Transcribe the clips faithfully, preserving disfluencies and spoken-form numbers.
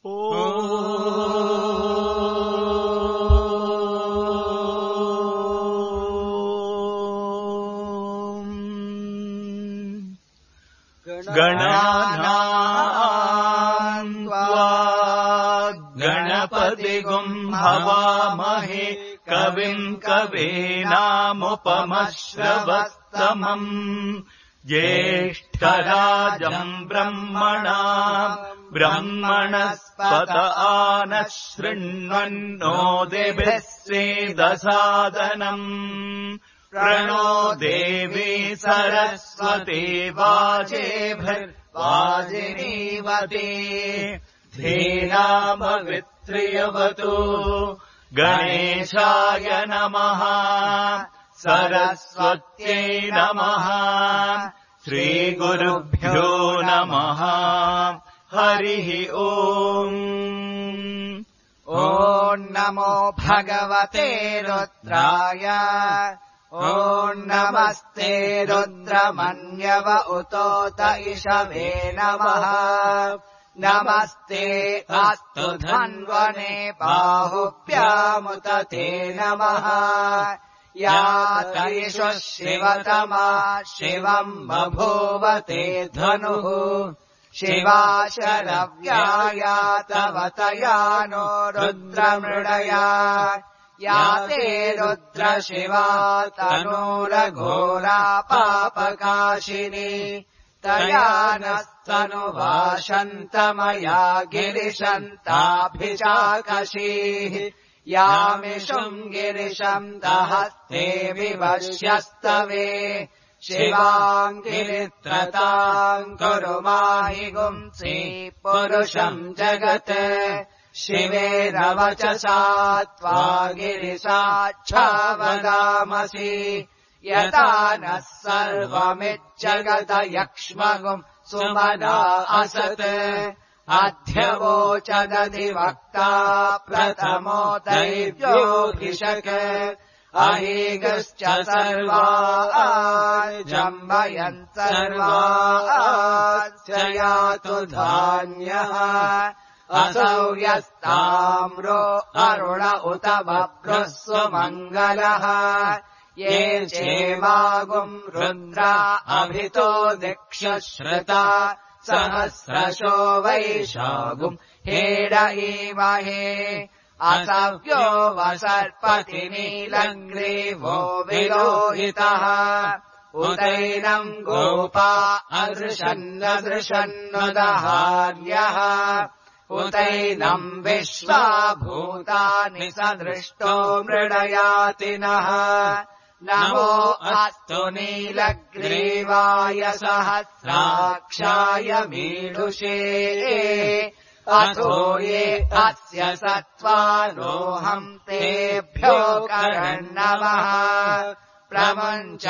गणानाम् त्वा गणपतिगुम् हवामहे कविम् कवीनामुपमश्रवस्तमम् ज्येष्ठराजम् ब्रह्मणाम् ब्रह्मणस्पत आनः शृण्वन्नो दिभिः सेदसादनम् प्रणो देवी सरस्वती वाजेभिर्वाजिनीवती धीनामवित्रियवतु गणेशाय नमः सरस्वत्यै नमः श्रीगुरुभ्यो नमः हरिः ओम् ॐ नमो भगवते रुद्राय ॐ नमस्ते रुद्रमन्यव उतोत इषवे नमः नमस्ते अस्तु धन्वने बाहुभ्यामुत ते नमः या तैषु शिवतमा शिवम् बभूव ते धनुः शिवा शरव्याया तव तया नो रुद्रमृडया या ते रुद्र शिवा तनूरघोरा पापकाशिनी तया नस्तनुभाषन्तमया गिरिशन्ताभिचाकशीः यामिषुम् गिरिशम् दहस्ते विवश्यस्तवे शिवाम् गिरित्रताम् कुरु माहि गुंसि पुरुषम् जगत् शिवेरवचसा त्वा गिरिसाच्छावदामसि यथा नः सर्वमिज्जगत यक्ष्मगुम् सुमना असत् अध्यवोचदधिवक्ता प्रथमो दैव्योऽभिषक् अहीगश्च सर्वा जम्बयन् सर्वाश्च यातु धान्यः असौ यस्ताम्रो अरुण उत बभ्रुः सुमङ्गलः ये चेमागुम् रुद्रा अभितो दिक्षश्रुता सहस्रशो वैशागुम् हेड ईमहे असव्यो वसर्पति नीलग्रीवो विलोहितः उदैनम् गोपा अदृशन्नदृशन्नुदहार्यः उदैनम् विश्वा भूतानि सदृष्टो मृडयातिनः नमो अस्तु नीलग्रीवाय सहस्राक्षाय मीढुषे अथो ये अस्य सत्त्वारोऽहम् तेभ्यो करन्नमः प्रमुञ्च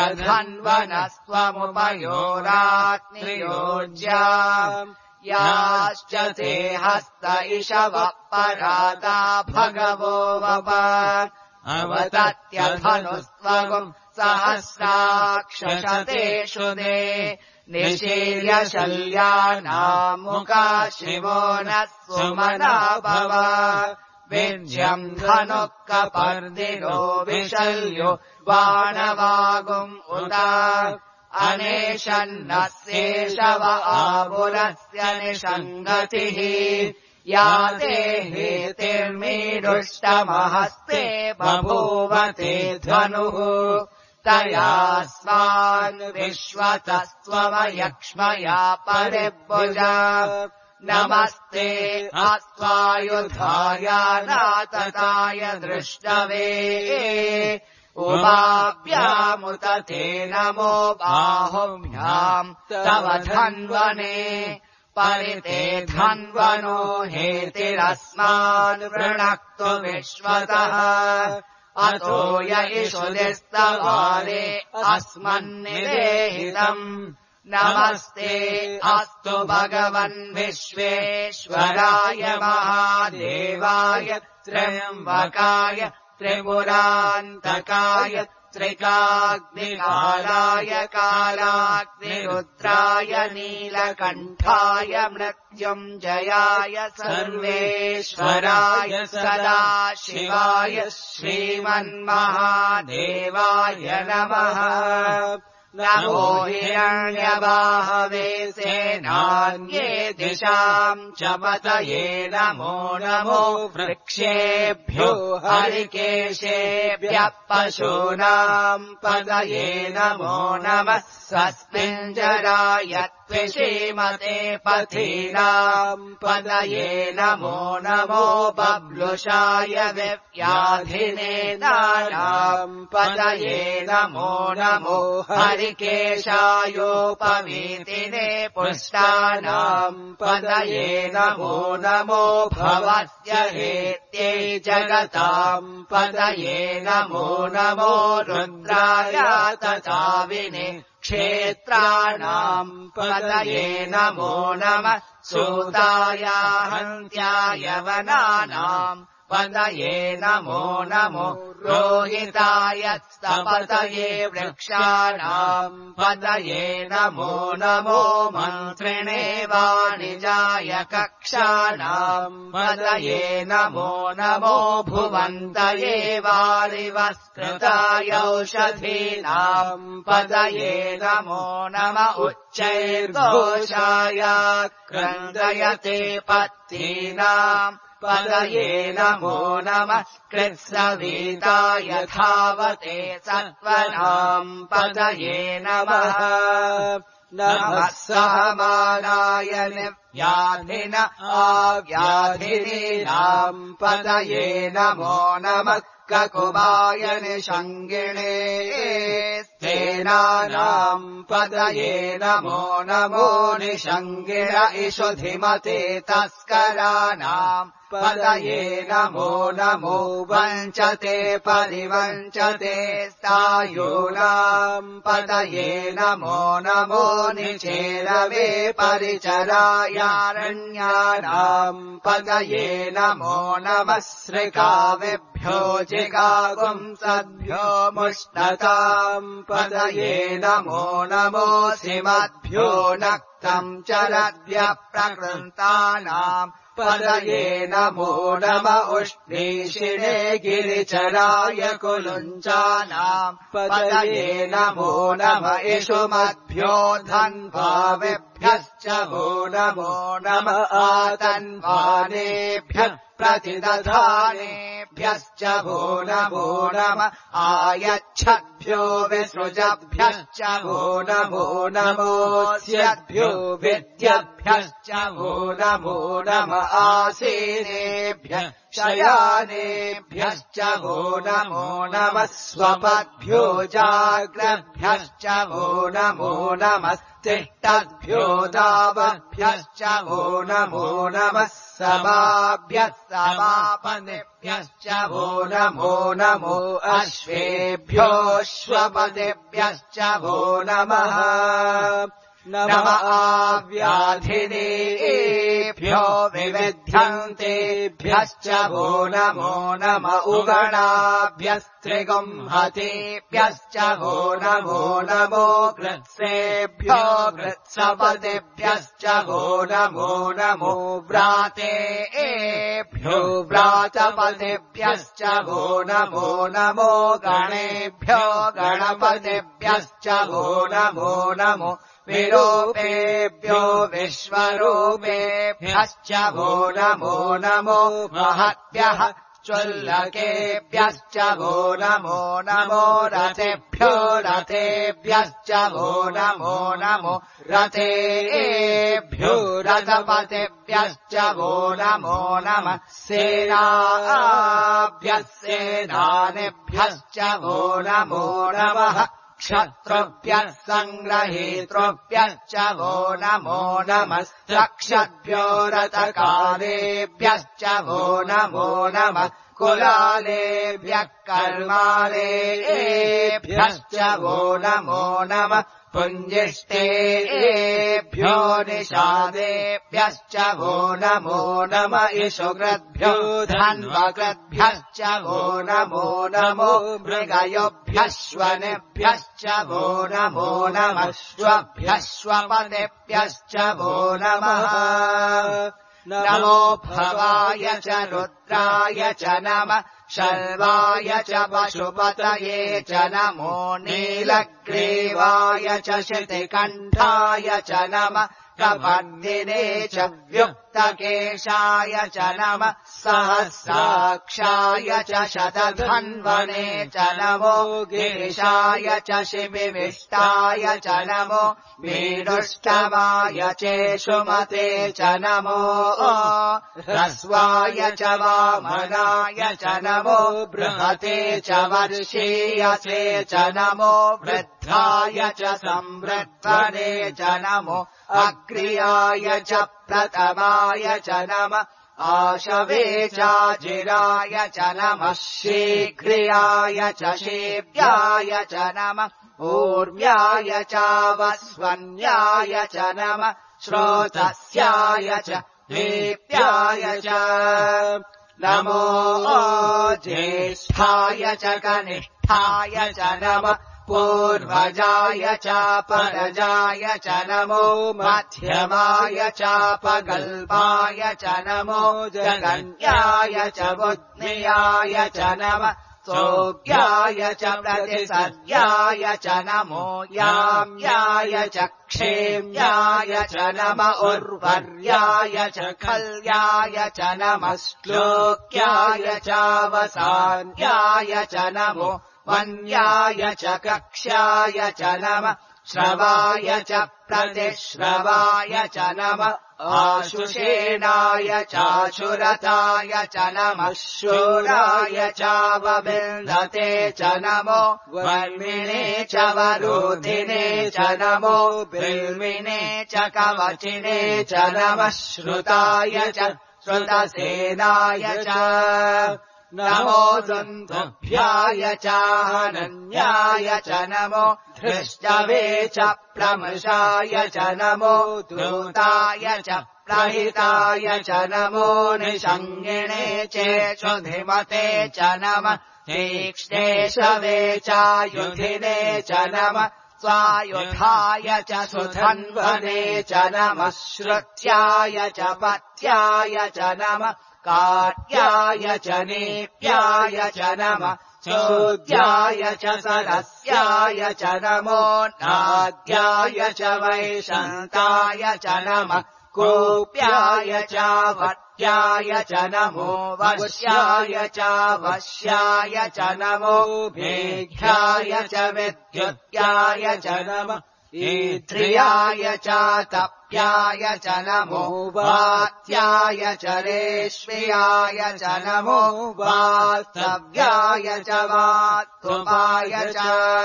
धन्वनस्त्वमुपयोरात्रियोज्या याश्च ते हस्त इषवः परादा भगवो वप अवतत्यधनुस्त्वगुम् सहस्राक्षशतेषु दे निशीर्य शल्यानामुका शिवो नः सुमना भव विज्यम् धनुः कपर्दिनो विशल्यो बाणवागुम् उत अनेशन्नः शेषव आबुलस्य निषङ्गतिः या ते हेतिर्मीडुष्टमहस्ते बभूव ते धनुः तया स्वान् विश्वतस्त्वमयक्ष्मया परिभुजा नमस्ते अस्त्वायुधाय नातताय दृष्टवे उभाभ्यामुत ते नमो बाहुभ्याम् तव धन्वने परिते धन्वनो हेतिरस्मान् वृणक्तु विश्वतः अतो य इषुदिस्तवारे अस्मन्निदेहितम् नमस्ते अस्तु भगवन् विश्वेश्वराय महादेवाय त्र्यम्बकाय त्रिपुरान्तकाय पत्रिकाग्निकालाय कालाग्निरुद्राय नीलकण्ठाय मृत्युञ्जयाय सर्वेश्वराय सदा शिवाय श्रीमन्महादेवाय नमः। नमो हिरण्यबाहवे सेनान्ये दिशाम् च पतये नमो नमो वृक्षेभ्यो हरिकेशेभ्यः पशूनाम् पतये नमो नमः। स्वस्मिञ्जराय त्विषीमते पथीनाम् पतये नमो नमो बब्लुषाय विव्याधिने नानाम् पतये नमो नमो हरिकेशायोपवीतिने पुष्टानाम् पतये नमो नमो भवस्य हेत्यै जगताम् पतये नमो नमो रुद्राय तथाविने क्षेत्राणाम् पतये नमो नमः। सूताय हन्त्याय वनानाम् पतये नमो नमो रोहिताय स्तपतये वृक्षाणाम् पतये नमो नमो मन्त्रिणे वाणिजाय कक्षाणाम् पतये नमो नमो भुवन्तये वारिवस्कृताय औषधीनाम् पतये नमो नम उच्चैर्घोषाय क्रन्दयते पत्नीनाम् पतये नमो नमः। कृत्सवीताय धावते सत्त्वनाम् पतये नमः। नमः सहमानाय निव्याधिन आव्याधिनीनाम् पतये नमो नमः। ककुबाय निषङ्गिणे स्तेनानाम् पतये नमो नमो निषङ्गिण इषुधिमते तस्कराणाम् पतये नमो नमो वञ्चते परिवञ्चते स्थायूनाम् पतये नमो नमो निचेरवे परिचरायारण्यानाम् पतये नमो नमः। श्रिकाविभ्यो जिगागुंसद्भ्यो मुष्णताम् पतये नमो नमो श्रीमद्भ्यो नक्तम् चरद्भ्यः प्रकृन्तानाम् पतये नमो नम उष्णीषिणे गिरिचराय कुलुञ्चानाम् पतये नमो नम इषुमद्भ्यो धन्वाविभ्यश्च वो नमो नम आतन्वानेभ्यः प्रतिदधानेभ्यश्च वो नमो नम आयच्छद्भ्यो विसृजभ्यश्च वो नमो नमोऽस्यद्भ्यो विद्यभ्यश्च वो नमो नम आसीनेभ्यः शयानेभ्यश्च वो नमो नमः। स्वपद्भ्यो जाग्रद्भ्यश्च वो नमो नमः। तिष्ठद्भ्यो दावद्भ्यश्च वो नमो नमः। समाभ्यः समापनेभ्यश्च वो नमो नमो अश्वेभ्योऽश्वपतिभ्यश्च वो नमः। नम आव्याधिनेभ्यो विविध्यन्तेभ्यश्च वो नमो नम उगणाभ्यस्त्रिगुंहतेभ्यश्च वो नमो नमो कृत्सेभ्यो कृत्सपतिभ्यश्च वो नमो नमो व्रातेभ्यो व्रातपतिभ्यश्च वो नमो नमो गणेभ्यो गणपतिभ्यश्च वो नमो नमो विरूपेभ्यो विश्वरूपेभ्यश्च वो नमो नमो महद्भ्यः चुल्लकेभ्यश्च वो नमो नमो रथेभ्यो रथेभ्यश्च वो नमो नमो रथेभ्यो रथपतिभ्यश्च वो नमो नमः। सेनाभ्यः सेनानिभ्यश्च वो नमो नमः। क्षत्रुभ्यः सङ्ग्रहेतृभ्यश्च वो नमो नमः। रक्षद्भ्यो रथकारेभ्यश्च वो नमो नमः। कुलालेभ्यः कर्मालेभ्यश्च वो नमो नमः पुञ्जिष्टेभ्यो निषादेभ्यश्च वो नमो नम इषुकृद्भ्यो धन्वकृद्भ्यश्च वो नमो नमो मृगयोभ्यश्वनेभ्यश्च वो नमो नमः श्वभ्यश्वपतेभ्यश्च वो नमः नमो भवाय च रुद्राय च नमः शर्वाय च पशुपतये च नमो नीलग्रीवाय च शितिकण्ठाय च नमः कपर्दिने च व्युक्तकेशाय च नमः सहस्राक्षाय च शतधन्वने च नमो गिरिशाय च शिबिविष्टाय च नमो मीडुष्टवाय चेषुमते च नमो ह्रस्वाय च वामनाय च नमो बृहते च वर्षीयसे च नमो वृद्धाय च संवृद्धने च नमो अग्र्याय च प्रतमाय च नमः आशवे चाजिराय च नमः शीघ्रियाय च शीव्याय च नमः ऊर्व्याय चावस्वन्याय च नमः श्रोतस्याय च दीप्याय च नमो ज्येष्ठाय च कनिष्ठाय च नमः पूर्वजाय चापरजाय च नमो मध्यमाय चापगल्पाय च नमो जगन्याय च बुद्ध्याय च नमः सोऽप्याय च प्रतिसर्याय च नमो याम्याय च क्षेम्याय च नम उर्वर्याय च खल्याय च नमः श्लोक्याय चावसान्याय च नमो वन्याय च कक्ष्याय च नमः श्रवाय च प्रतिश्रवाय च नमः आशुषेणाय चाशुरताय च नमः शूराय चावबिन्दते च नमो वर्मिणे च वरोधिने च नमो बिल्विने च कवचिने च नमः श्रुताय च श्रुतसेनाय च नमो दुन्दुभ्याय चाहनन्याय च नमो धृष्टवे च प्रमृषाय च नमो द्रूताय च प्रहिताय च नमो निषङ्गिणे चेषुधिमते च नमः तीक्ष्णेशवे चायुधिने च नमः स्वायुधाय च सुधन्वने च नमः श्रुत्याय च पत्याय च नमः कार्याय च नेप्याय च नमः चोद्याय च सरस्याय च नमो नाद्याय च वैशन्ताय च नमः कोप्याय च वट्याय च नमो वश्याय च वश्याय च नमो भेघ्याय च विद्युत्याय च नमः ईध्रियाय च तप्याय च नमो वात्याय च रेश्म्याय च नमो वास्तव्याय च वात्तुपाय च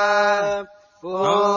ॐ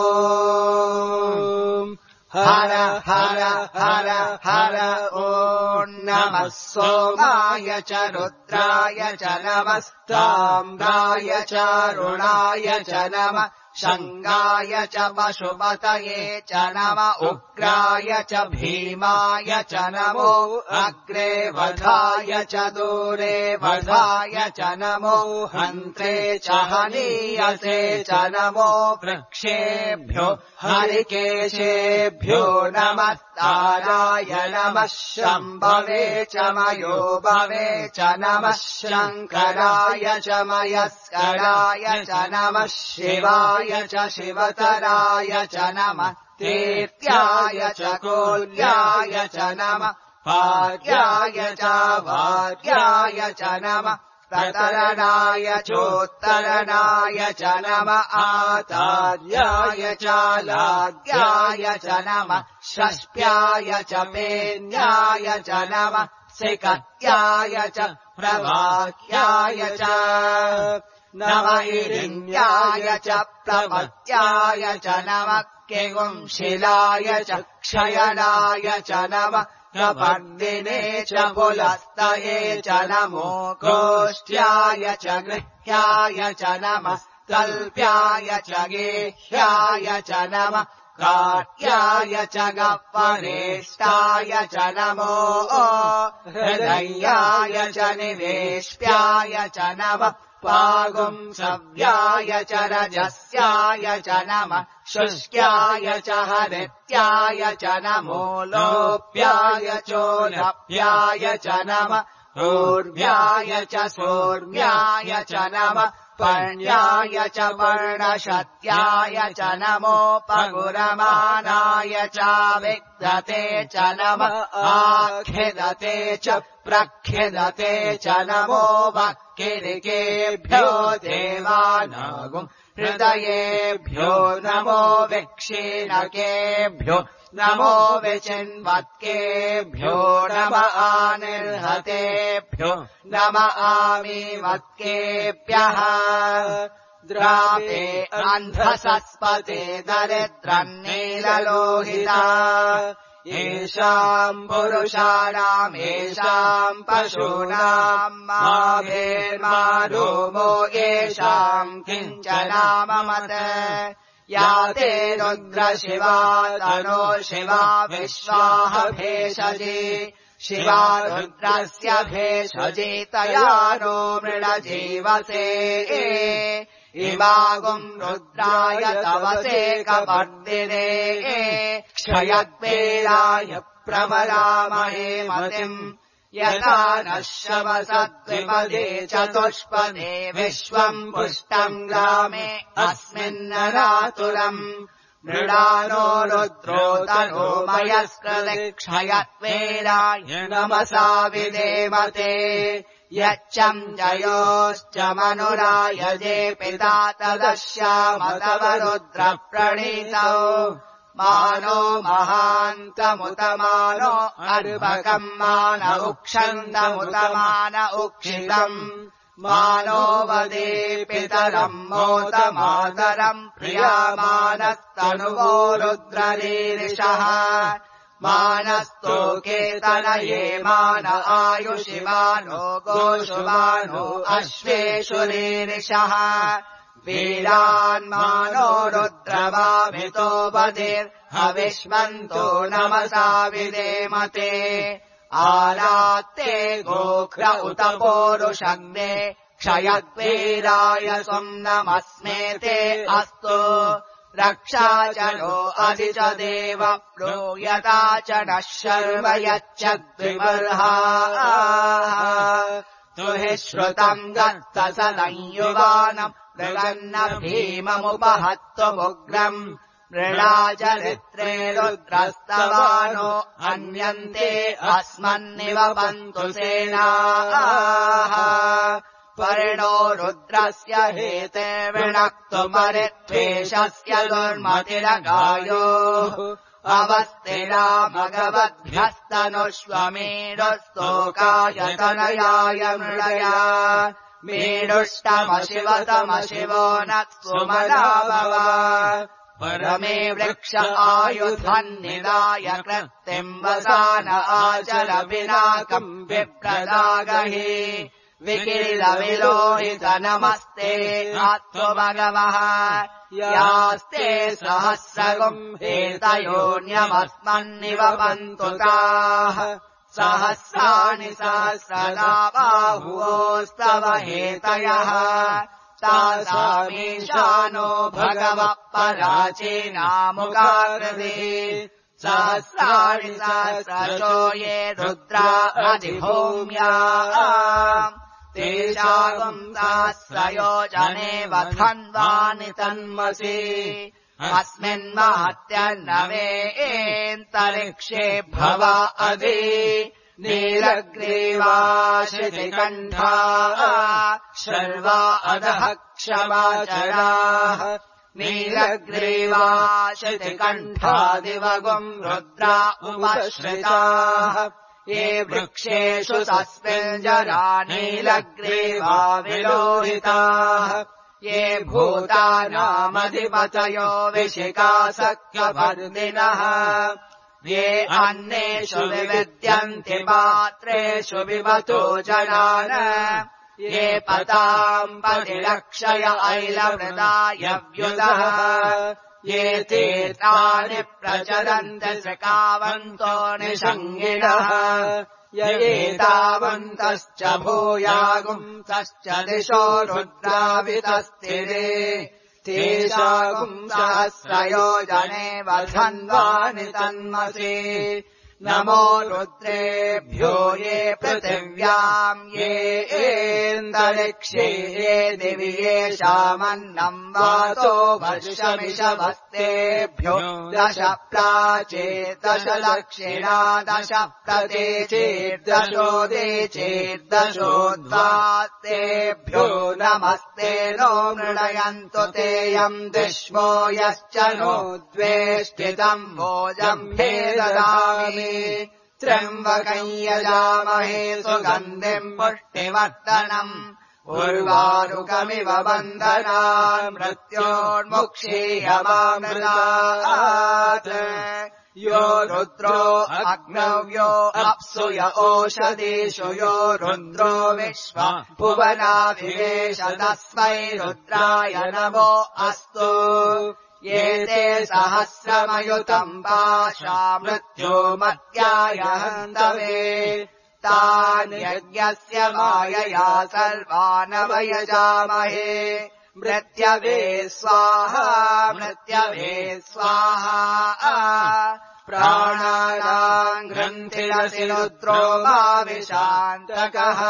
हर हर हर हर ॐ नमः सोमाय च रुद्राय च नमस्ताम्राय च रुणाय च नमः शङ्गाय च पशुपतये च नम उग्राय च भीमाय च नमो अग्रे वधाय च दूरे वधाय च नमो हन्त्रे च हनीयसे च नमो वृक्षेभ्यो हरिकेशेभ्यो नमः ताराय नमः शम्भवे च मयोभवे च नमः शङ्कराय च मयस्कराय च नमः शिवाय च शिवतराय च नमः तीर्थ्याय च कोल्याय च नमः भाग्याय च भाग्याय च नमः प्रतरणाय चोत्तरणाय च नमः आचार्याय च लाग्याय च नमः षष्प्याय च मेन्याय च नमः सिकत्याय च प्रवाक्याय च नम इरिण्याय च प्रपत्याय च नमः किगुंशिलाय च क्षयणाय च नमः कपर्दिने च पुलस्तये च नमो गोष्ठ्याय च गृह्याय च नमः कल्प्याय च गेह्याय च नमः कार्याय च गह्वरेष्टाय च नमो हृदयाय च निवेश्याय च नमः पागुंसव्याय च रजस्याय च नमः शुष्क्याय च हरित्याय च नमो लोप्याय चोलप्याय च नमः ऊर्व्याय च सोर्व्याय च नमः पर्ण्याय च पर्णशत्याय च नमोपगुरमानाय च विद्यते च नमः आख्यदते च प्रख्यदते च नमो वक्किरिकेभ्यो देवानागुम् हृदयेभ्यो नमो विक्षीणकेभ्यो नमो विचिन्वत्केभ्यो नम आनिर्हतेभ्यो नम आमीवत्केभ्यः द्रापे अन्धसस्पते दरिद्रन्नीललोहिता येषाम् पुरुषाणाम् येषाम् पशूनाम् माभेर्माधूमो येषाम् किञ्चनाममत या ते रुद्र शिवा तनो शिवा विश्वाह भेषजे शिवा रुद्रस्य भेषजे तया नो मृडजीवसे इमागुम् रुद्राय तवसे कपर्दिने क्षयद्वेलाय प्रमरामहे मतिम् यथा नः शमसद्विपदे चतुष्पदे विश्वम् पुष्टम् ग्रामे अस्मिन्नरातुरम् मृडानो रुद्रो तनो मयस्कृते क्षयत्वेलाय नमसा विदेमते यच्चम् जयोश्च मनुरायजे पिता तदश्यामतव रुद्र प्रणीतौ मानो महान्तमुतमानो अर्भकम् मान उक्षन्तमुतमान उक्षितम् मानो वदे पितरम् मोत मातरम् प्रियामानस्तनुवो रुद्ररीरिषः मानस्तोके तनये मान आयुषिमानो गोषुमानो अश्वेषु रीरिषः वीरान्मानो रुद्रवामितो बधिर्हविष्मन्तो नमसा विदेमते आलात्ते गोघ्र उत पोरुषग्ने क्षयद्वीराय स्वम् नमस्मेते अस्तु रक्षा च नो अधि च देव प्रोयता च नः शर्म यच्च द्विमर्हा तु हि श्रुतम् गत्तसदंयुगानम् मृगन्न भीममुपहत्वमुग्रम् मृडाचरित्रे रुद्रस्तवानो अन्यन्ते अस्मन्निव पन्तु सेनाः परिणो रुद्रस्य हेते विणक्तुमरित्वेषस्य दुर्मतिरगायो अवस्थिरा भगवद्भ्यस्तनुष्वमेरुस्तोकाय तनयाय मृडया मेरुष्टमशिवतमशिवो न सुमना भव परमे वृक्ष आयुधन्निदाय कृत्तिम् वसान आचर विनाकम् विप्रदागहि विकिरिलविलोहित नमस्ते आत्म भगवः यास्ते सहस्रगुम् हेतयोन्यमस्मन्निव पन्तु ताः सहस्राणि सहस्रदा बाहुवोस्तव हेतयः तासामीशानो भगवः पराचीनामुगाकृति सहस्राणि सहस्रशो ये रुद्रा अधिभूम्या तेषाम् सहस्रयोजने वधन्वानि तन्मसि अस्मिन्महत्यन्नवेन्तरिक्षे भव अधि नीलग्रीवाशितिकण्ठा शर्वा अधः क्षमाचराः नीलग्रीवाशितिकण्ठादिवगुम् रुद्रा उपश्रिताः ये वृक्षेषु तस्मिञ्जरा नीलग्रीवा विलोहिताः ये भूतानामधिपतयो विशिखासख्यभर्दिनः ये अन्नेषु विविद्यन्ति पात्रेषु विवतो जनान ये पताम् पतिरक्षय ऐलवृताय व्युदः ये तीर्थानि प्रचरन्ति सृकावन्तो निषङ्गिणः य एतावन्तश्च भूयागुंसश्च दिशो रुद्रावितस्थिरे तेषागुम् सहस्रयोजने वधन्वानि तन्मसि नमो रुद्रेभ्यो ये पृथिव्याम् ये एन्दरिक्षे ये दिवि येषामन्नम् वातो वर्षमिषवस्तेभ्यो दश प्राचेर्दश दक्षिणा दश प्रतीचेर्दशोदे चेर्दशोद्वास्तेभ्यो नमस्ते नो मृणयन्तु तेयम् दिश्वो यश्च नो द्वेष्टितम् भोजम् हे ददामि त्र्यम्बकम् यजामहे सुगन्धिम् पुष्टिवर्धनम् उर्वारुकमिव बन्धनान् मृत्योर्मुक्षीयमामृतात् यो रुद्रो अग्नव्यो अप्सु य ओषधीषु यो रुद्रो विश्वा भुवनाभिवेश तस्मै रुद्राय नमो अस्तु ये ते सहस्रमयुतम् पाशा मृत्यो मत्याय हन्तवे तान् यज्ञस्य मायया सर्वानवयजामहे मृत्यवे स्वाहा मृत्यवे स्वाहा प्राणानाम् ग्रन्थिरसि रुद्रो मा विशान्तकः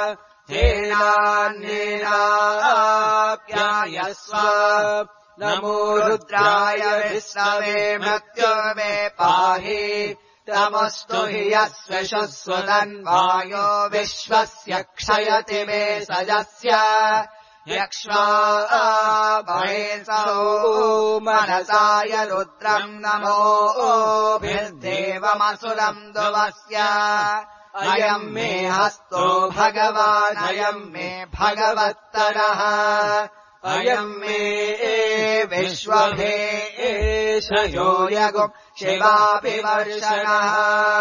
तेनान्येनाप्यायस्व नमो रुद्राय विष्णवे मृत्युर्मे पाहि तमस्तु हि यस्विषु सुदन्वायो विश्वस्य क्षयति मे सजस्य यक्ष्वा महेशो मनसाय रुद्रम् नमोभिर्देवमसुरम् दुवस्य अयम् मे हस्तो भगवान् अयम् मे भगवत्तरः अयम् मे विश्वभे एषयो यगुम् शिवापि वर्षणः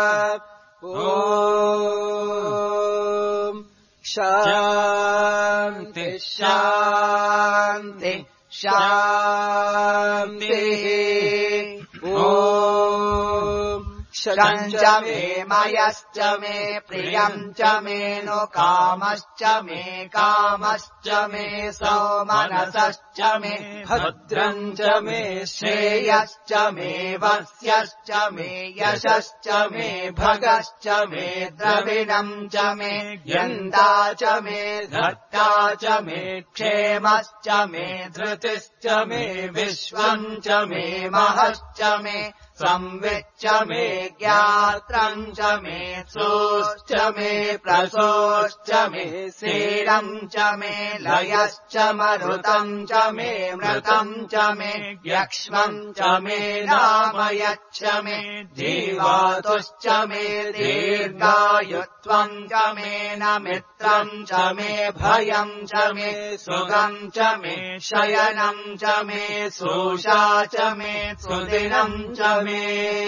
ॐ शान्ति शान्ति शान्तिः ॐ शञ्च मे मयश्च मे प्रियम् च मे नु कामश्च मे कामश्च मे सौमनसश्च मे भद्रम् च मे श्रेयश्च मे वस्यश्च मे यशश्च मे भगश्च मे द्रविणम् च मे यन्दा च मे धर्ता च मे क्षेमश्च मे धृतिश्च मे विश्वम् च मे महश्च मे संविच्च मे ज्ञात्रम् च मे सोश्च मे प्रसोश्च मे सीरम् च मे लयश्च मरुतम् च मे मृतम् च मे यक्ष्मम् च मे नामयच्च मे जीवातुश्च मे दीर्घायुत्वम् च मे न मित्रम् च मे भयम् च मे सुगम् च मे शयनम् च मे सोषा च मे सुदिनम् च मे ॐ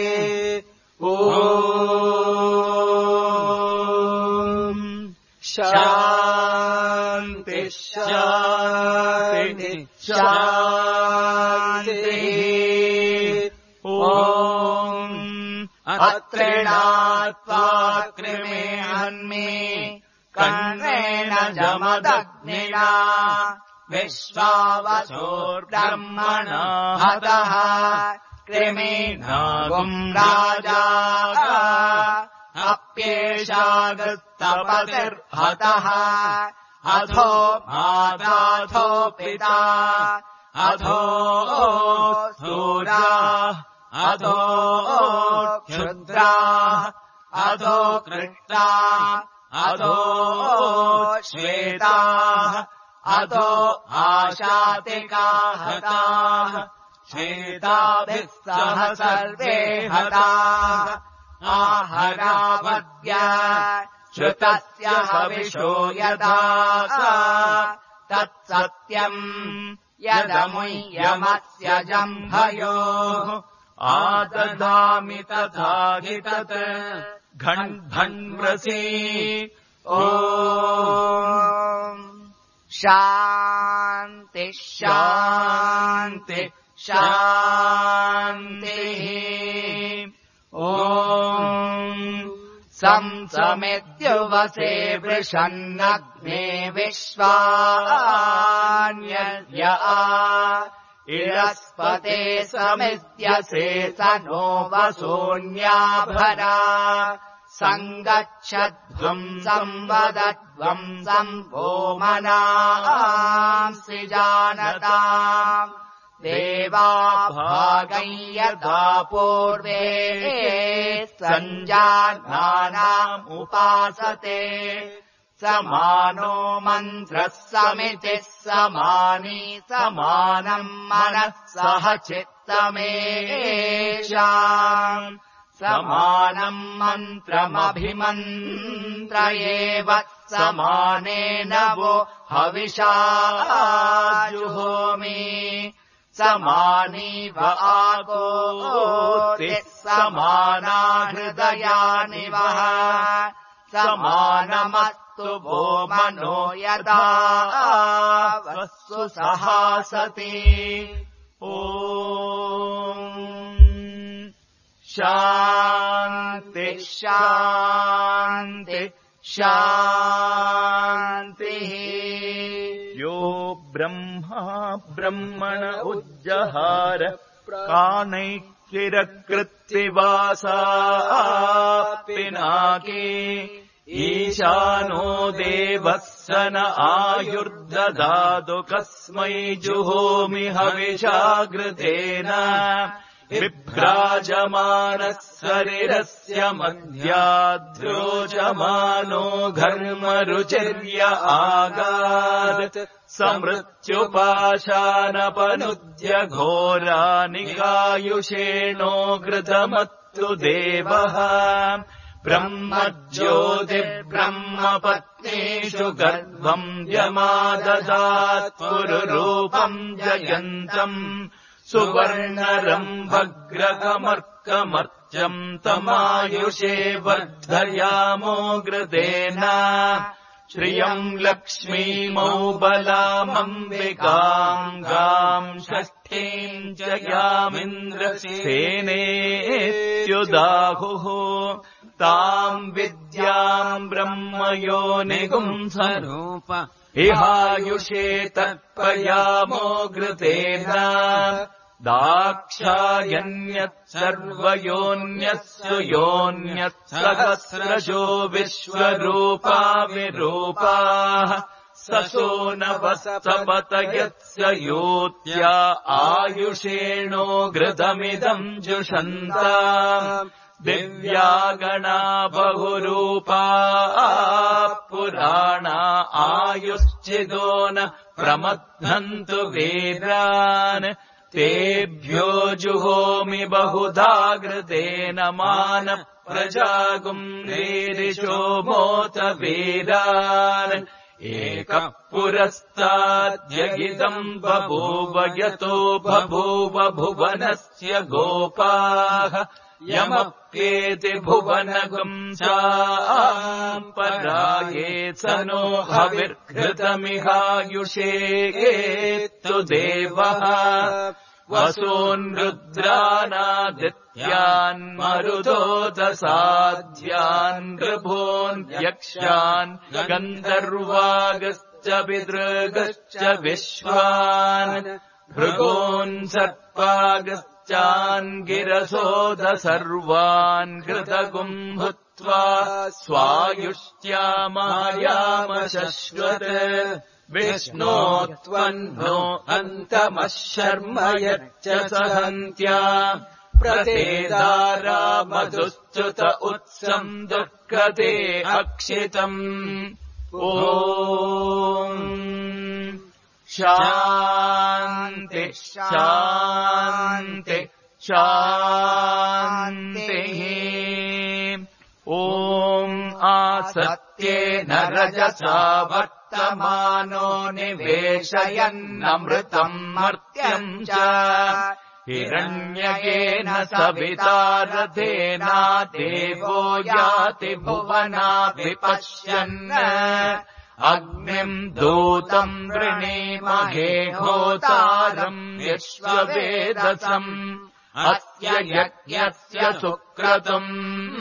शान्ति शान्ति शान्तिः ॐ अत्रिणात्वा कृमे हन्मे कण्वेन जमदग्निना विश्वावसोर्ब्रह्मणा हतः कृमीनागुम् राजा अप्येषागस्तपतिर्हतः अथो माताथो पिता अथो सूरा अथो क्षुद्रा अथो कृष्णा अथो श्वेता अथो आशातिका हताः श्वेताभिः सह सर्वे हताः आहरावद्य श्रुतस्य हविषो यदा तत्सत्यम् यदमुह्यमस्य जम्भयोः आददामि तथा हि तत् घण्भण्व्रसी ॐ शान्ति शान्ति शान्तिः ॐ संसमित्युवसे वृषन्नग्ने विश्वान्यर्य इरस्पते समित्यसे स नो वसून्याभरा सङ्गच्छध्वम् संवदध्वम् सम्भोमनांसि जानताम् देवाभागम् यथा पूर्वे सञ्जानानाम् उपासते समानो मन्त्रः समितिः समानी समानम् मनः सह चित्तमेषाम् समानम् मन्त्रमभिमन्त्रयेव समानेन वो हविषा जुहोमि समानीव आगोतिः समाना हृदयानि वः समानमस्तु वो मनो यदा वस्सु सहासति ॐ शान्ति शान्ति शान्तिः यो ब्रह्मा ब्रह्मण उज्जहार कानैश्चिरकृत्तिवासा पिनाके ईशानो देवः स न आयुर्ददातु कस्मै जुहोमि हविषाग्रतेन विभ्राजमानः शरीरस्य मध्याद्रोजमानो घर्मरुचिर्य आगात् समृत्युपाशानपनुद्य घोरानिकायुषेणो घृतमत्तु देवः ब्रह्मज्योतिर्ब्रह्मपत्नीषु गर्भम् यमाददात् पुरुरूपम् जयन्तम् सुवर्णरम्भग्रहमर्कमर्चम् तमायुषे वर्धयामो घृतेन श्रियम् लक्ष्मीमौबलामम्बिकाम् गाम् षष्ठीम् जयामिन्द्रसेनेत्युदाहुः ताम् विद्याम् ब्रह्मयोनिगुंसरूप इहायुषे तत्पयामो घृतेन दाक्षायन्यत् सर्वयोन्यस्सु योन्यत् सहस्रशो विश्वरूपा विरूपाः सशो नवस्तपतयत्स योत्या आयुषेणो घृतमिदम् जुषन्ता दिव्यागणा बहुरूपा पुराणा आयुश्चिदो न प्रमथन्तु वीरान् तेभ्यो जुहोमि बहुधा घृतेन मान प्रजागुम् रीरिषो मोत वीरान् एकः पुरस्ताद्यगिदम् बभूव यतो बभूव भुवनस्य गोपाः यमप्येति भुवनगुम् चापराये स नो हविर्घृतमिहायुषेत्तु देवः वसून् रुद्रानादित्यान् मरुदोदसाध्यान् ऋभोन् गन्धर्वागश्च पितृगश्च विश्वान् भृगोन् सर्पागश्चान् गिरसोद सर्वान् घृतगुम् भूत्वा स्वायुष्ट्यामायाम शश्वत् विष्णो त्वन्नो अन्तमः शर्म यच्च सहन्त्या प्रतेदारा मधुश्च्युत उत्सम् दुःखते अक्षितम् ॐ शान्ति शान्ति शान्तिः ॐ आसत्येन रजसा वर्तमानो निवेशयन्नमृतम् मर्त्यम् च हिरण्यकेन सविता रथेना देवो याति भुवना विपश्यन् अग्निम् दूतम् वृणीमहे होतारम् विश्ववेदसम् अस्य यज्ञस्य सुक्रतुम्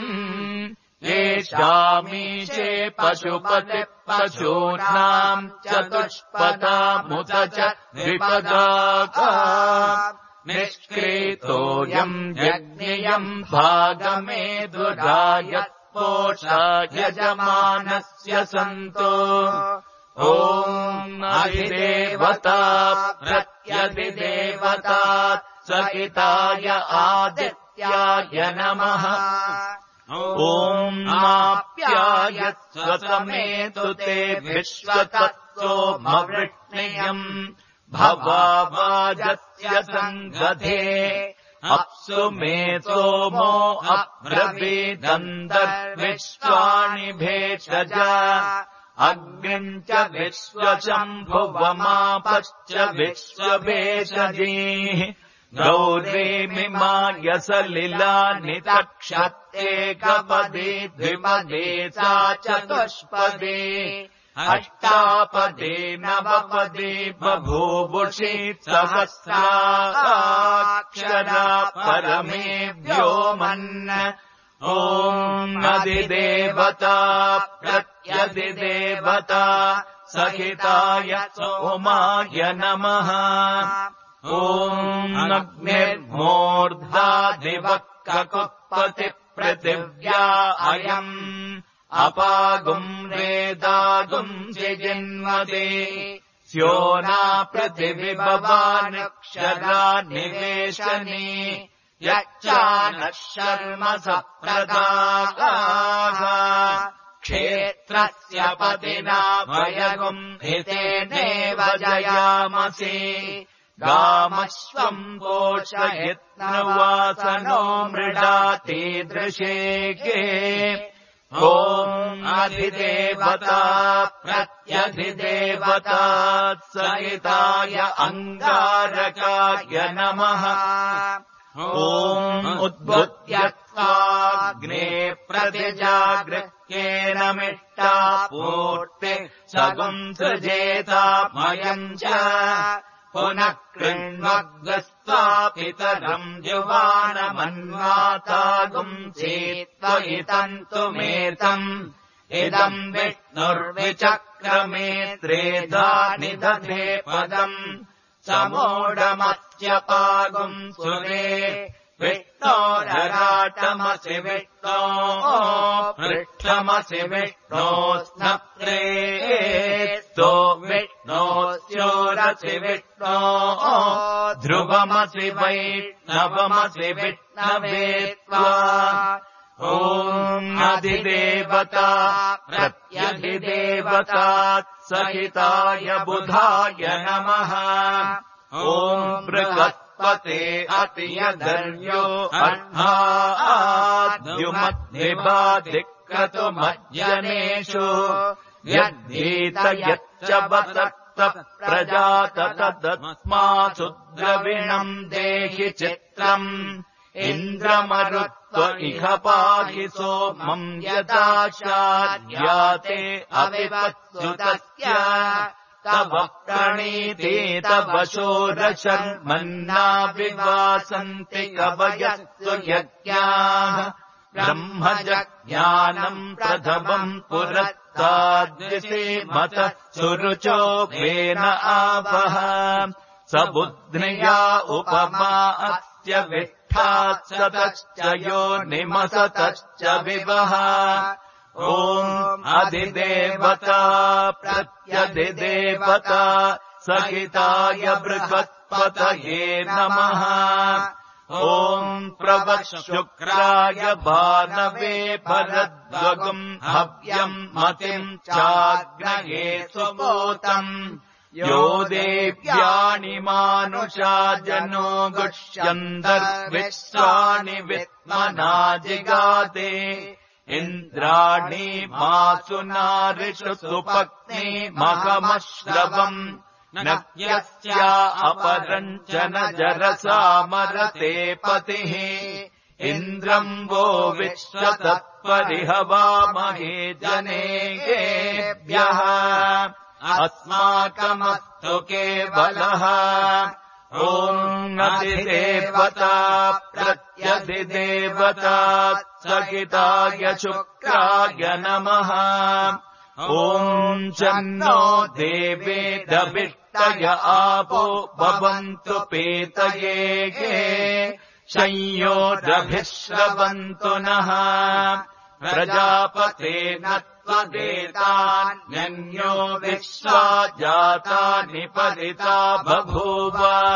येषामीशे पशुपतिः पशूनाम् चतुष्पदामुत च द्विपदाका निष्क्रीतोऽयम् यज्ञियम् भागमेधुरायत्पोषा यजमानस्य सन्तो ॐ अधिदेवता प्रत्यधिदेवता सहिताय आदित्याय नमः ॐ नाप्यायत्स्वसमेतु ते विश्वतत्सोमवृष्णियम् भवावाजस्य सङ्गधे अप्सु मे सोमो अब्रवीदन्तर्विश्वाणि भेषज अग्निम् च विश्वशम्भुवमापश्च विश्वभेषजीः गौरीमिमायसलिलानि तक्षत्येकपदी द्विपदे सा चतुष्पदे अष्टापदे नवपदे बभूवुषि सहस्राक्षरा परमेभ्यो मन् ॐ अधिदेवता प्रत्यधिदेवता सहिताय सोमाय नमः ॐ अग्निर्मूर्धा दिवक्ककुप्पतिः पृथिव्या अयम् अपागुम् वेदागुम् जिजिन्वते स्योना पृथिविभवानक्षरा निवेशने यच्चानः शर्म सप्रदागाः क्षेत्रस्य पतिना वयगुम् हितेनेव जयामसि गामश्वम् पोषयित्नवासनो मृडातीदृशेके ॐ अधिदेवता प्रत्यधिदेवता सहिताय अङ्गारकाय नमः ॐ उद्भुत्यत्वाग्ने प्रतिजागृह्येन मिष्टा पूर्ते सगुम् सृजेतामयम् च पुनः कृण्वग्स्त्वा पितरम् जुवानमन्वातागुम् चेत्त्वयितन्तुमेतम् इदम् विष्णुर्विचक्रमे त्रेधा निदधे पदम् समूढमत्यपागुम् सुरे विष्णोरराटमसि विष्णो पृष्ठमसि विष्णो स्नप्रेस्तो विष्णोस्योरसि विष्णो ध्रुवमसि वैष्णवमसि विष्णवे त्वा ॐ अधिदेवता प्रत्यधिदेवता सहिताय बुधाय नमः ॐ बृहस्पते अतियधर्यो अह्नाद्युमद्भिबाधिक्रतुमज्जनेषु यद्धीत यच्च वसक्त प्रजात तदस्मासु द्रविणम् देहि चित्रम् इन्द्रमरुत्व इह पाहि सोमम् यदा शाद्याते अविवत्सुतस्य तव प्रणीते तव शोरशर्मन्ना विवासन्ति कवयस्तु यज्ञाः ब्रह्मजज्ञानम् प्रथमम् पुरस्ताद्विषेमतः सुरुचो वेन आवह सबुध्निया उपमा अस्य विष्ठात्सतश्च योनिमसतश्च विवह ॐ अधिदेवता प्रत्यधिदेवता सहिताय बृहस्पतये नमः ॐ प्रवशुक्राय भानवे भरद्वगुम् हव्यम् मतिम् चाग्नये सुपूतम् यो देव्याणि मानुषा जनो गुष्यन्तर्विश्वानि विद्मना जिगाते इन्द्राणि मासु नारिषु सुपत्नी महमश्रवम् न यस्या अपरम् च न जरसा मरते पतिः इन्द्रम् वो विश्वतत्परिहवामहे जनेभ्यः अस्माकमस्तु केवलः ॐ अधिदेवता प्रत्यधिदेवता सहिताय शुक्राय नमः ॐ चन्नो देवेदभिष्टय आपो भवन्तु पेतये संयोरभिश्रवन्तु नः प्रजापतेन त्वदेतान्यन्यो विश्वा जातानि परिता बभूव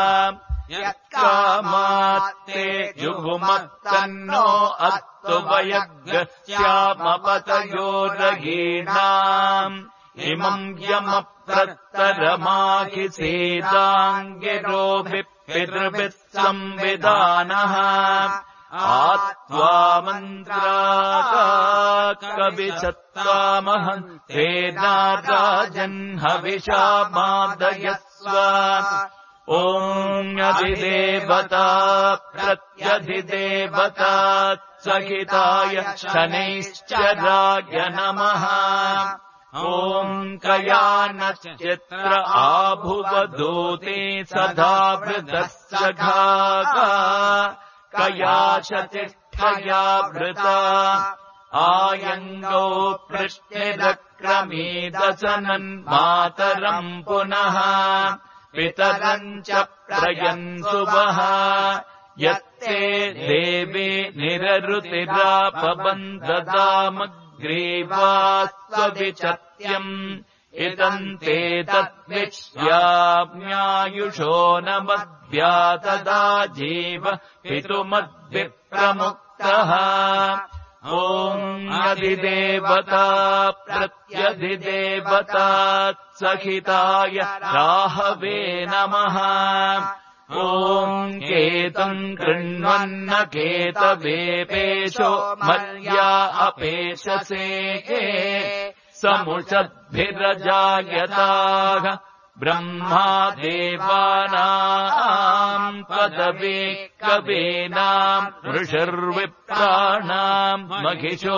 यत्कामात्ते जुहुमत्तन्नो अस्तु वयग्रस्यामपतयोरगीणाम् इमम् यमप्रत्तरमाहि सीताङ्गिरोभिः पितृभिः संविधानः आत्वा मन्त्राका कविशत्वामहम् तेना राजन्हविषा मादयस्व ॐ अधिदेवता प्रत्यधिदेवता सहिताय शनैश्चराय नमः ॐ कयानश्चित्र आभुवदूते सदा वृतश्चघाका कया शतिष्ठया वृता आयङ्गो पृष्ठिरक्रमीदसनन् मातरम् पुनः पितरम् च प्रयन्सुवः यत्ते देवे निररुतिरापबन्धदामग्रीवास्त्वविचत्यम् इदम् ते तद्विश्याम्यायुषो न मद्व्यातदा जीव पितुमद्विप्रमुक्तः ॐ अधिदेवता प्रत्यधिदेवता सहिताय राहवे नमः ॐ केतम् कृण्वन्न केतवेपेशो मर्या अपेशसे समुषद्भिरजायताः ब्रह्मा देवानाम् पदवे कवीनाम् ऋषिर्विप्राणाम् महिषो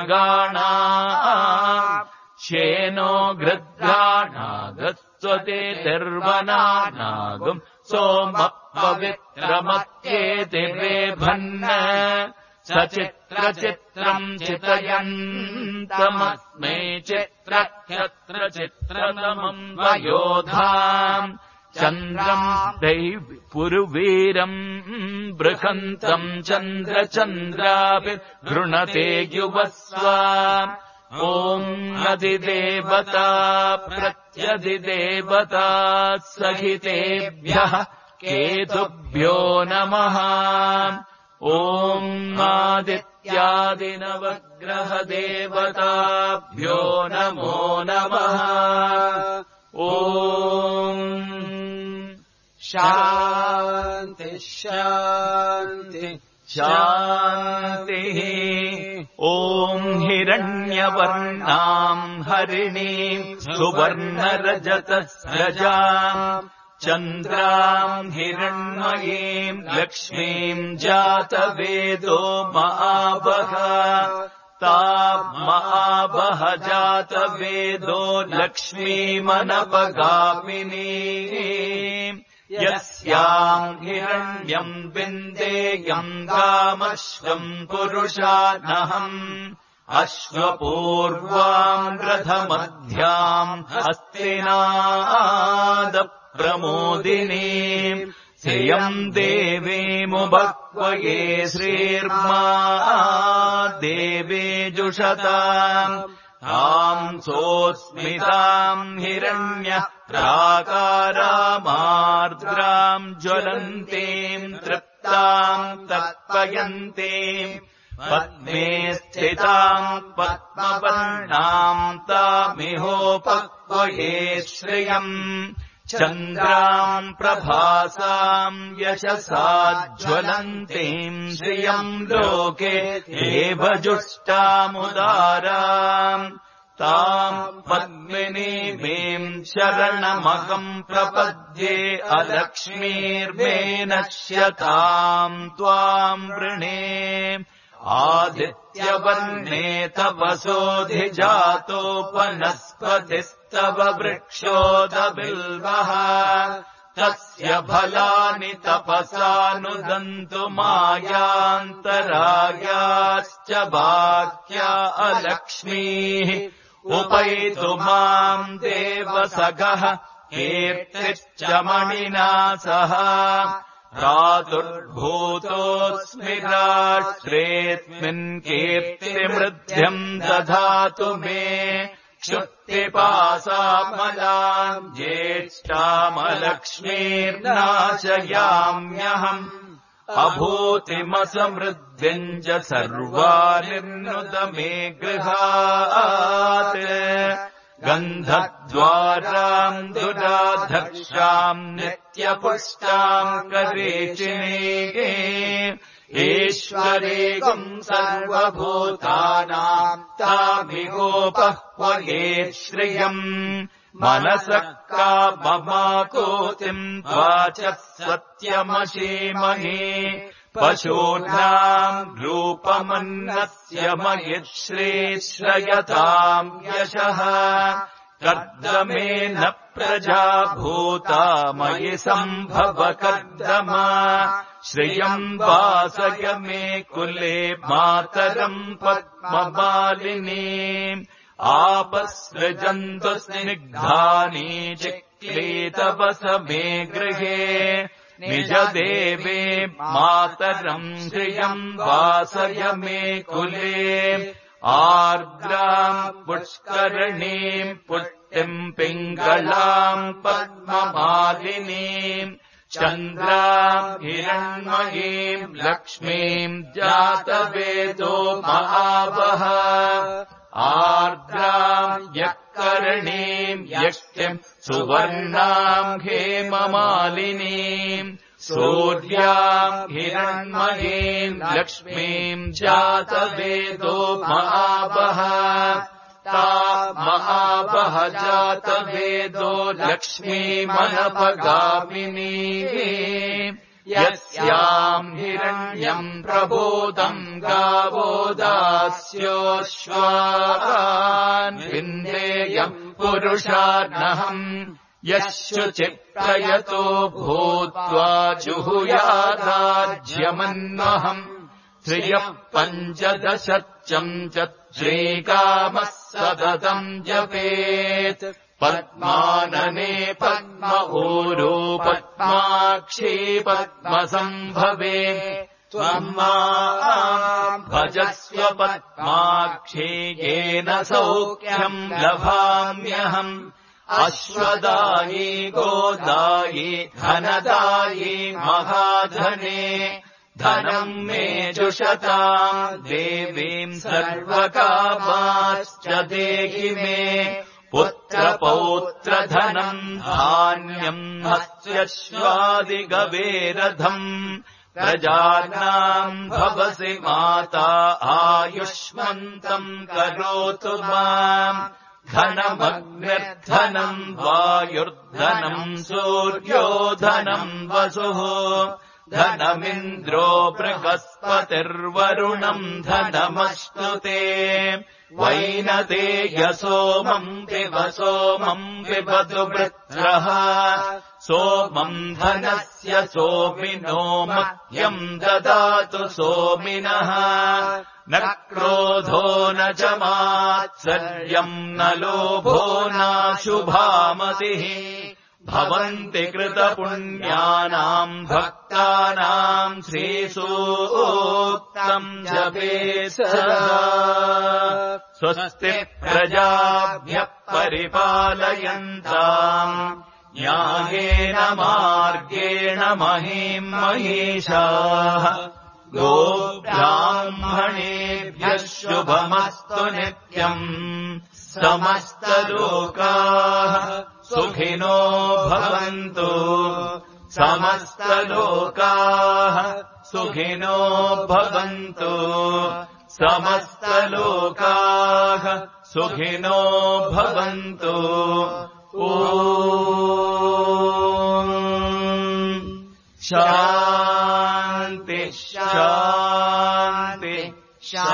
मृगाणाम् शेनो गृध्राणागस्वते दर्वनानागुम् सोमः पवित्रमत्येति वेभन्न सचित्रचित्रम् चितयन्तमस्मै चित्रक्षत्र चित्रतमम् वयोधाम् चन्द्रम् दैवि पुरुवीरम् बृहन्तम् चन्द्रचन्द्रापि गृणते युवस्व ॐ अधिदेवता प्रत्यधिदेवता सहितेभ्यः केतुभ्यो नमः ॐ आदित्यादिनवग्रहदेवताभ्यो नमो नमः ॐ शान्ति शान्ति शान्तिः ॐ हिरण्यवर्णाम् हरिणीम् सुवर्णरजतस्रजाम् चन्द्राम् हिरण्मयीम् लक्ष्मीम् जातवेदो महाबह ताम् महाबह जातवेदो लक्ष्मीमनपगामिनी यस्याम् हिरण्यम् विन्देयम् गामश्वम् पुरुषानहम् अश्वपूर्वाम् रथमध्याम् हस्तिनादप्रमोदिनी श्रियम् देवीमुपक्वये श्रीर्मा देवे जुषताम् ताम् सोऽस्मिताम् हिरण्य प्राकारामार्द्राम् ज्वलन्तीम् तृप्ताम् तत्पयन्तीम् पद्मे स्थिताम् पद्मपर्णाम् तामिहोपक्वये श्रियम् चन्द्राम् प्रभासाम् यशसा ज्वलन्तीम् श्रियम् लोके एव जुष्टामुदाराम् ताम् पद्मिनीमीम् शरणमहम् प्रपद्ये अलक्ष्मीर्मे नश्यताम् त्वाम् वृणे आदित्यवर्णे तपसोऽधिजातोपनस्पतिस्तव वृक्षोदबिल्वः तस्य फलानि तपसानुदन्तु मायान्तरायाश्च बाह्या अलक्ष्मीः उपैतु माम् देवसगः कीर्तिश्च मणिना सह रातुर्भूतोऽस्मि राष्ट्रेऽस्मिन् कीर्तिमृद्ध्यम् दधातु मे क्षुत्तिपासामलाम् ज्येष्ठामलक्ष्मीर्नाशयाम्यहम् अभूतिमसमृद्धिम् च सर्वानिर्नुत मे गृहात् गन्धद्वाराम् दुराधक्षाम् नित्यपुष्टाम् करेचिने ईश्वरेकम् सर्वभूतानाम् ताभिगोपः क्वये श्रियम् मनसः काममाकोतिम् वाचः सत्यमशीमहे पशूनाम् रूपमन्नस्य मयिश्रेश्रयताम् यशः कर्दमेन प्रजा भूता मयि सम्भव कर्दमा श्रियम् वासय मे कुले मातरम् पद्ममालिनी आपसृजन्तु स्निग्धानि चिक्लीतवस मे गृहे निजदेवे मातरम् श्रियम् वासय मे कुले आर्द्राम् पुष्करणीम् पुष्टिम् पिङ्गलाम् पद्ममालिनीम् चन्द्राम् हिरण्मयीम् लक्ष्मीम् जातवेदो महावः आर्द्राम् यःकरणीम् यष्टिम् सुवर्णाम् हेममालिनीम् सूर्याम् हिरण्मयीम् लक्ष्मीम् जातवेदो महावः ता महावः जातवेदो लक्ष्मीमनपगामिनी यस्याम् हिरण्यम् प्रबोधम् गावो दास्योऽश्वान् विन्देयम् पुरुषार्णहम् यश्चुचिप्रयतो भूत्वा जुहुयादाज्यमन्वहम् श्रियः पञ्चदशच्चम् च श्रीकामः सततम् जपेत् पद्मानने पद्म ऊरू पद्माक्षी पद्मसम्भवे त्वम् माम् भजस्व पद्माक्षी येन सौख्यम् लभाम्यहम् अश्वदायी गोदायी धनदायी महाधने धनम् मे जुषताम् देवीम् सर्वकामाश्च देहि मे पुत्रपौत्रधनम् धान्यम् हस्त्यश्वादिगवेरधम् प्रजानाम् भवसि माता आयुष्मन्तम् करोतु माम् धनमग्निर्धनम् वायुर्धनम् सूर्यो धनम् वसुः धनमिन्द्रो बृहस्पतिर्वरुणम् धनमश्नुते वैनतेयसोमम् पिब सोमम् पिबतु वृत्रः सोमम् धनस्य सोमिनो मह्यम् ददातु सोमिनः न क्रोधो न च मात्सर्यम् न लोभो नाशुभामतिः भवन्ति कृतपुण्यानाम् भक्तानाम् श्रीसूक्तम् जपे सदा स्वस्ति प्रजाभ्यः परिपालयन्ताम् न्यायेन मार्गेण महीम् महिषाः गोब्राह्मणेभ्यः शुभमस्तु नित्यम् समस्तलोकाः सुखिनो भवन्तु समस्तलोकाः सुखिनो भवन्तु समस्तलोकाः సుఖినో భవంతు. శాంతి శాంతి శాంతి.